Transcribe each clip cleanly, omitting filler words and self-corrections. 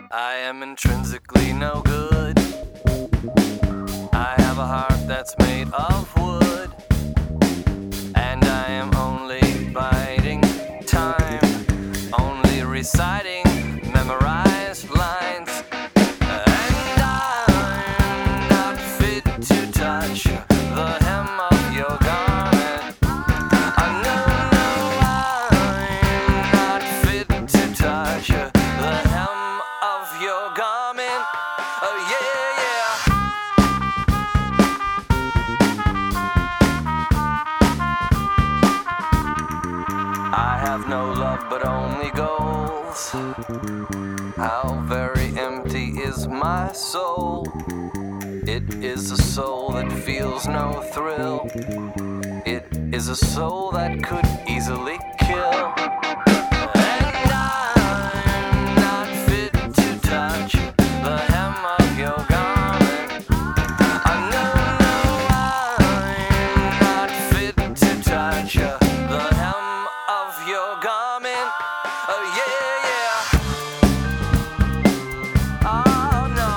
I am intrinsically no good. I have a heart that's made of wood, and I am only biding time, only reciting memorized lines. And I'm not fit to touch the hem of your garment. No, I'm not fit to touch the hem of your garment. Oh yeah, yeah. I have no love but only goals. How very empty is my soul. It is a soul that feels no thrill. It is a soul that could easily kill. And I'm not fit to touch the hem of your garment. No, I'm not fit to touch the hem of your garment. Oh yeah, yeah. Oh no.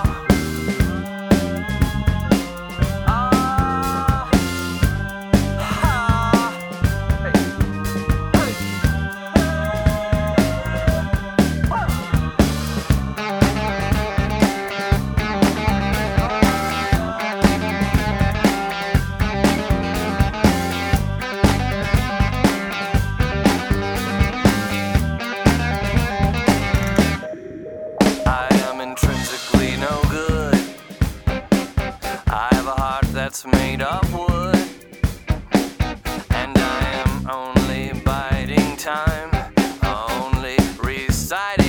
Oh. Ha. Hey. I am intrinsically no good. I have a heart that's made of wood, and I am only biding time, only reciting